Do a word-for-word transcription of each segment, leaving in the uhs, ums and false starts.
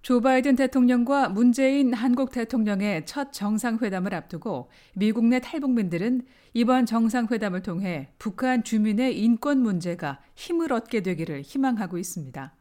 조 바이든 대통령과 문재인 한국 대통령의 첫 정상회담을 앞두고 미국 내 탈북민들은 이번 정상회담을 통해 북한 주민의 인권 문제가 힘을 얻게 되기를 희망하고 있습니다.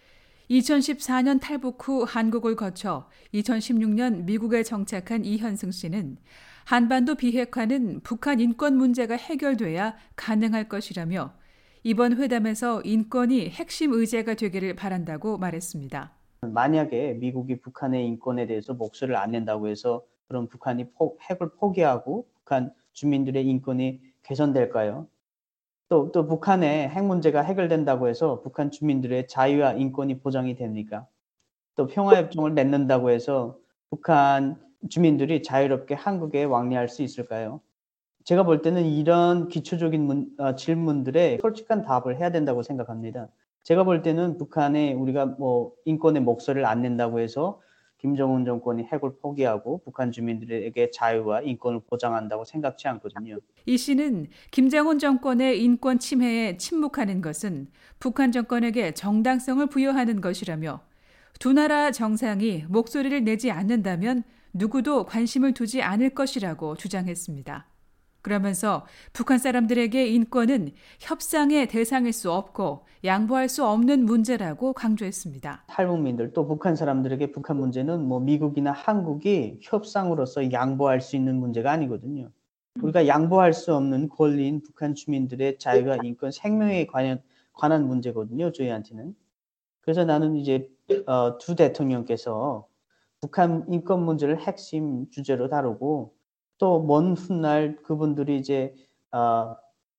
이천십사 년 탈북 후 한국을 거쳐 이천십육 년 미국에 정착한 이현승 씨는 한반도 비핵화는 북한 인권 문제가 해결돼야 가능할 것이라며 이번 회담에서 인권이 핵심 의제가 되기를 바란다고 말했습니다. 만약에 미국이 북한의 인권에 대해서 목소리를 안 낸다고 해서 그럼 북한이 포, 핵을 포기하고 북한 주민들의 인권이 개선될까요? 또, 또 북한의 핵 문제가 해결된다고 해서 북한 주민들의 자유와 인권이 보장이 됩니까? 또 평화협정을 맺는다고 해서 북한 주민들이 자유롭게 한국에 왕래할 수 있을까요? 제가 볼 때는 이런 기초적인 문, 어, 질문들에 솔직한 답을 해야 된다고 생각합니다. 제가 볼 때는 북한에 우리가 뭐 인권의 목소리를 안 낸다고 해서 김정은 정권이 핵을 포기하고 북한 주민들에게 자유와 인권을 보장한다고 생각지 않거든요. 이 씨는 김정은 정권의 인권 침해에 침묵하는 것은 북한 정권에게 정당성을 부여하는 것이라며 두 나라 정상이 목소리를 내지 않는다면 누구도 관심을 두지 않을 것이라고 주장했습니다. 그러면서 북한 사람들에게 인권은 협상의 대상일 수 없고 양보할 수 없는 문제라고 강조했습니다. 탈북민들 또 북한 사람들에게 북한 문제는 뭐 미국이나 한국이 협상으로서 양보할 수 있는 문제가 아니거든요. 우리가 양보할 수 없는 권리인 북한 주민들의 자유와 인권, 생명에 관한, 관한 문제거든요. 저희한테는. 그래서 나는 이제 어, 두 대통령께서 북한 인권 문제를 핵심 주제로 다루고 또 먼 훗날 그분들이 이제 어,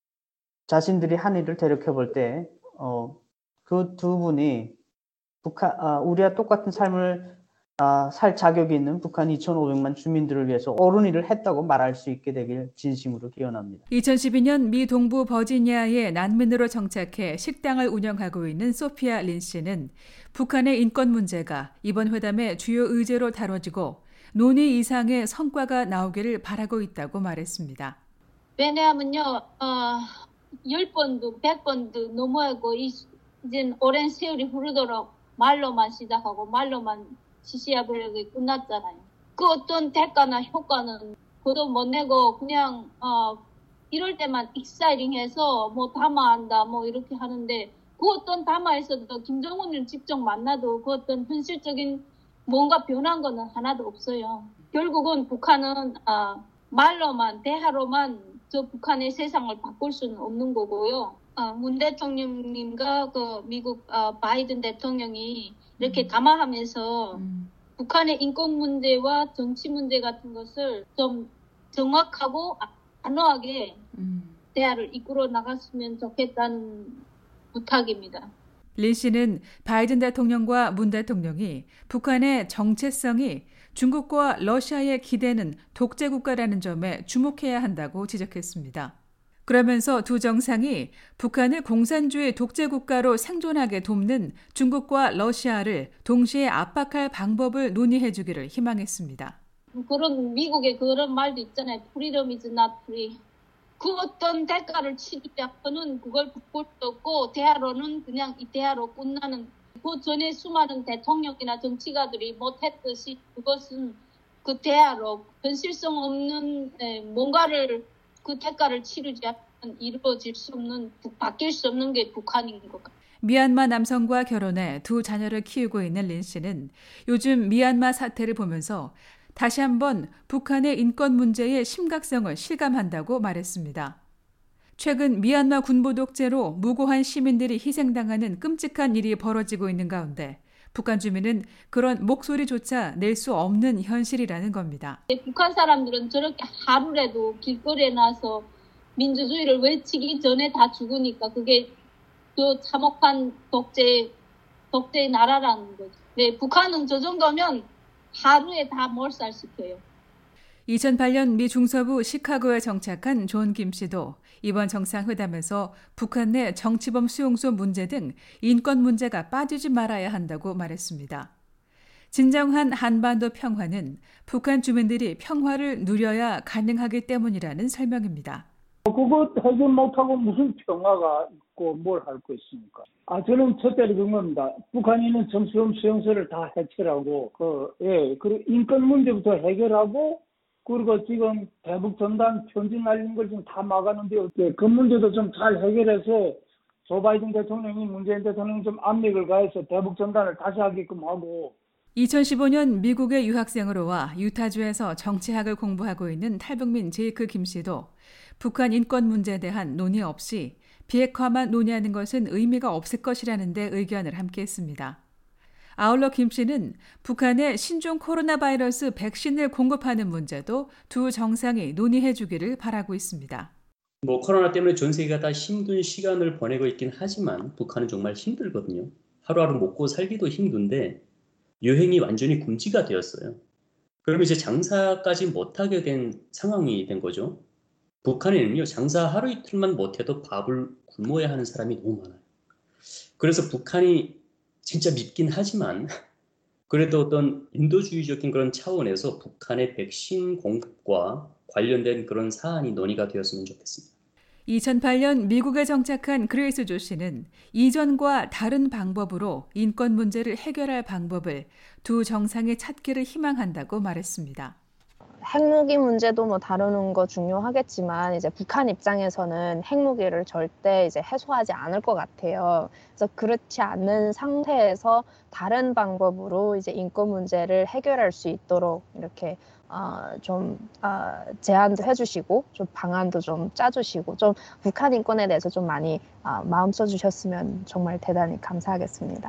자신들이 한 일을 되돌켜 볼 때 어, 그 두 분이 북한 어, 우리와 똑같은 삶을 어, 살 자격이 있는 북한 이천오백만 주민들을 위해서 옳은 일을 했다고 말할 수 있게 되길 진심으로 기원합니다. 이천십이 년 미 동부 버지니아에 난민으로 정착해 식당을 운영하고 있는 소피아 린 씨는 북한의 인권 문제가 이번 회담의 주요 의제로 다뤄지고 논의 이상의 성과가 나오기를 바라고 있다고 말했습니다. 왜냐하면요, 어, 열 번도 백 번도 넘어가고 이제 오랜 세월이 흐르도록 말로만 시작하고 말로만 시시하게 끝났잖아요. 그 어떤 대가나 효과는 그도 못 내고 그냥 어, 이럴 때만 익사이링해서 뭐 담화한다 뭐 이렇게 하는데 그 어떤 담화에서도 김정은을 직접 만나도 그 어떤 현실적인 뭔가 변한 거는 하나도 없어요. 결국은 북한은 어, 말로만 대화로만 저 북한의 세상을 바꿀 수는 없는 거고요. 어, 문 대통령님과 그 미국 어, 바이든 대통령이 이렇게 음. 담화하면서 음. 북한의 인권 문제와 정치 문제 같은 것을 좀 정확하고 단호하게 음. 대화를 이끌어 나갔으면 좋겠다는 부탁입니다. 린 씨는 바이든 대통령과 문 대통령이 북한의 정체성이 중국과 러시아에 기대는 독재 국가라는 점에 주목해야 한다고 지적했습니다. 그러면서 두 정상이 북한을 공산주의 독재 국가로 생존하게 돕는 중국과 러시아를 동시에 압박할 방법을 논의해 주기를 희망했습니다. 그런 미국의 그런 말도 있잖아요. Freedom is not free. 그 어떤 대가를 치르지 않고는 그걸 바꿀 수 없고 대화로는 그냥 이 대화로 끝나는 그 전에 수많은 대통령이나 정치가들이 못했듯이 그것은 그 대화로 현실성 없는 뭔가를 그 대가를 치르지 않으면 이루어질 수 없는 바뀔 수 없는 게 북한인 것 같아요. 미얀마 남성과 결혼해 두 자녀를 키우고 있는 린 씨는 요즘 미얀마 사태를 보면서 다시 한번 북한의 인권 문제의 심각성을 실감한다고 말했습니다. 최근 미얀마 군부 독재로 무고한 시민들이 희생당하는 끔찍한 일이 벌어지고 있는 가운데 북한 주민은 그런 목소리조차 낼 수 없는 현실이라는 겁니다. 북한 사람들은 저렇게 하루라도 길거리에 나서 민주주의를 외치기 전에 다 죽으니까 그게 저 참혹한 독재, 독재의 나라라는 거죠. 네, 북한은 저 정도면 하루에 다 몰살시켜요. 이천팔 년 미 중서부 시카고에 정착한 존 김 씨도 이번 정상회담에서 북한 내 정치범 수용소 문제 등 인권 문제가 빠지지 말아야 한다고 말했습니다. 진정한 한반도 평화는 북한 주민들이 평화를 누려야 가능하기 때문이라는 설명입니다. 그거 해결 못하고 무슨 평화가 있고 뭘 할 거 있습니까? 아 저는 첫째로 그겁니다. 북한인은 정수험 수용소를 다 해체하고 그 예 그리고 인권 문제부터 해결하고 그리고 지금 대북 전단 편지 날리는 걸 지금 다 막았는데요. 예, 그 문제도 좀 잘 해결해서 조 바이든 대통령이 문재인 대통령이 좀 압력을 가해서 대북 전단을 다시 하게끔 하고. 이천십오 년 미국의 유학생으로 와 유타주에서 정치학을 공부하고 있는 탈북민 제이크 김 씨도 북한 인권 문제에 대한 논의 없이 비핵화만 논의하는 것은 의미가 없을 것이라는 데 의견을 함께했습니다. 아울러 김 씨는 북한에 신종 코로나 바이러스 백신을 공급하는 문제도 두 정상이 논의해 주기를 바라고 있습니다. 뭐 코로나 때문에 전 세계가 다 힘든 시간을 보내고 있긴 하지만 북한은 정말 힘들거든요. 하루하루 먹고 살기도 힘든데 여행이 완전히 금지가 되었어요. 그러면 이제 장사까지 못하게 된 상황이 된 거죠. 북한에는요, 장사 하루 이틀만 못해도 밥을 굶어야 하는 사람이 너무 많아요. 그래서 북한이 진짜 밉긴 하지만 그래도 어떤 인도주의적인 그런 차원에서 북한의 백신 공급과 관련된 그런 사안이 논의가 되었으면 좋겠습니다. 이천팔 년 미국에 정착한 그레이스 조 씨는 이전과 다른 방법으로 인권 문제를 해결할 방법을 두 정상이 찾기를 희망한다고 말했습니다. 핵무기 문제도 뭐 다루는 거 중요하겠지만 이제 북한 입장에서는 핵무기를 절대 이제 해소하지 않을 것 같아요. 그래서 그렇지 않는 상태에서 다른 방법으로 이제 인권 문제를 해결할 수 있도록 이렇게 어, 좀 어, 제안도 해주시고 좀 방안도 좀 짜주시고 좀 북한 인권에 대해서 좀 많이 어, 마음 써주셨으면 정말 대단히 감사하겠습니다.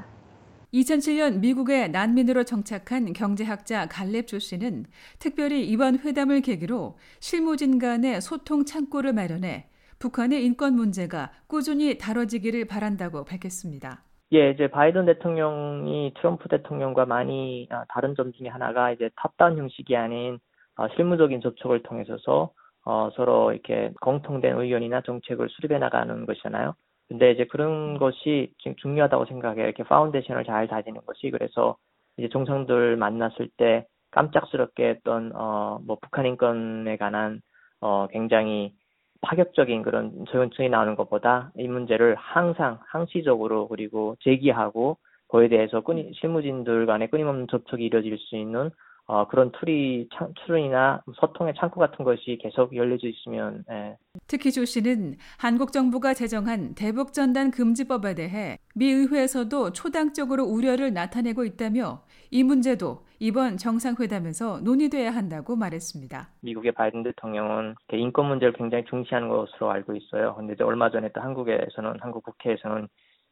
이천칠 년 미국에 난민으로 정착한 경제학자 갈렙 조 씨는 특별히 이번 회담을 계기로 실무진 간의 소통 창구를 마련해 북한의 인권 문제가 꾸준히 다뤄지기를 바란다고 밝혔습니다. 예, 이제 바이든 대통령이 트럼프 대통령과 많이 다른 점 중에 하나가 이제 탑다운 형식이 아닌 실무적인 접촉을 통해서 어, 서로 이렇게 공통된 의견이나 정책을 수립해 나가는 것이잖아요. 근데 이제 그런 것이 지금 중요하다고 생각해요. 이렇게 파운데이션을 잘 다지는 것이. 그래서 이제 정상들 만났을 때 깜짝스럽게 했던 어, 뭐 북한 인권에 관한 어, 굉장히 파격적인 그런 정책이 나오는 것보다 이 문제를 항상 항시적으로 그리고 제기하고 그에 대해서 끊이, 실무진들 간의 끊임없는 접촉이 이루어질 수 있는 어, 그런 툴이, 창, 툴이나 소통의 창구 같은 것이 계속 열려져 있으면. 예. 특히 조 씨는 한국 정부가 제정한 대북전단 금지법에 대해 미 의회에서도 초당적으로 우려를 나타내고 있다며 이 문제도 이번 정상회담에서 논의돼야 한다고 말했습니다. 미국의 바이든 대통령은 인권 문제를 굉장히 중시하는 것으로 알고 있어요. 그런데 얼마 전에 또 한국에서는 한국 국회에서는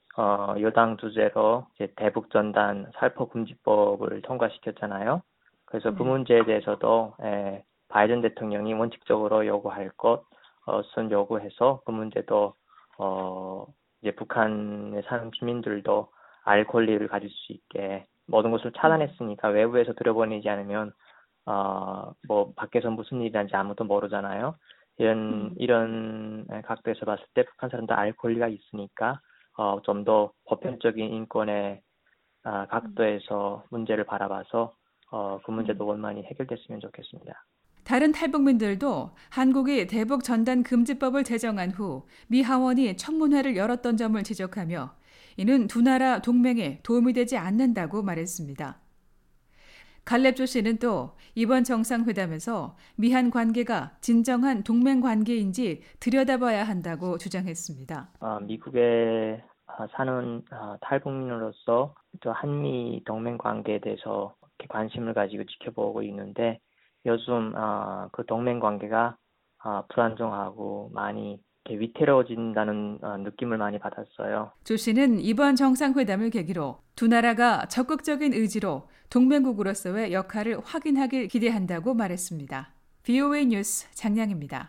어, 여당 주재로 이제 대북전단 살포 금지법을 통과시켰잖아요. 그래서 그 문제에 대해서도 에, 바이든 대통령이 원칙적으로 요구할 것은 요구해서 그 문제도 어, 이제 북한에 사는 주민들도 알 권리를 가질 수 있게 모든 것을 차단했으니까 외부에서 들여보내지 않으면 어, 뭐 밖에서 무슨 일이 난지 아무도 모르잖아요. 이런 음. 이런 각도에서 봤을 때 북한 사람도 알 권리가 있으니까 어, 좀 더 보편적인 인권의 어, 각도에서 문제를 바라봐서 어, 그 문제도 원만히 해결됐으면 좋겠습니다. 다른 탈북민들도 한국이 대북 전단 금지법을 제정한 후 미 하원이 청문회를 열었던 점을 지적하며 이는 두 나라 동맹에 도움이 되지 않는다고 말했습니다. 갈렙 조 씨는 또 이번 정상회담에서 미한 관계가 진정한 동맹 관계인지 들여다봐야 한다고 주장했습니다. 어, 미국에 사는 탈북민으로서 또 한미 동맹 관계에 대해서 관심을 가지고 지켜보고 있는데 요즘 어, 그 동맹 관계가 어, 불안정하고 많이 위태로워진다는 어, 느낌을 많이 받았어요. 조 씨는 이번 정상회담을 계기로 두 나라가 적극적인 의지로 동맹국으로서의 역할을 확인하길 기대한다고 말했습니다. 브이오에이 뉴스 장량입니다.